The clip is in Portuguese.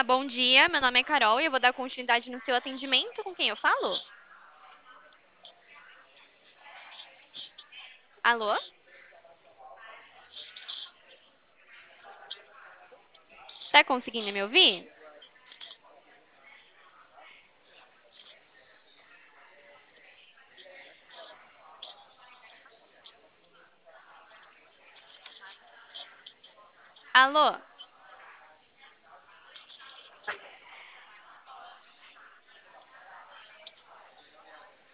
Bom dia. Meu nome é Carol e eu vou dar continuidade no seu atendimento. Com quem eu falo? Alô? Tá conseguindo me ouvir? Alô?